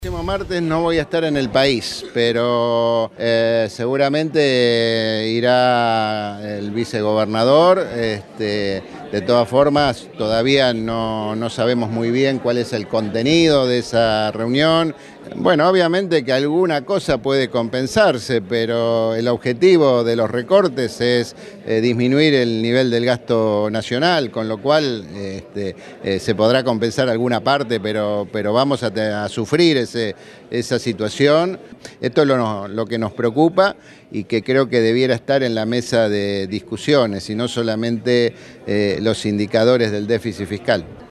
El próximo martes no voy a estar en el país, pero seguramente irá el vicegobernador. De todas formas, todavía no sabemos muy bien cuál es el contenido de esa reunión. Bueno, obviamente que alguna cosa puede compensarse, pero el objetivo de los recortes es disminuir el nivel del gasto nacional, con lo cual se podrá compensar alguna parte, pero vamos a sufrir esa situación. Esto es lo que nos preocupa y que creo que debiera estar en la mesa de discusiones y no solamente los indicadores del déficit fiscal.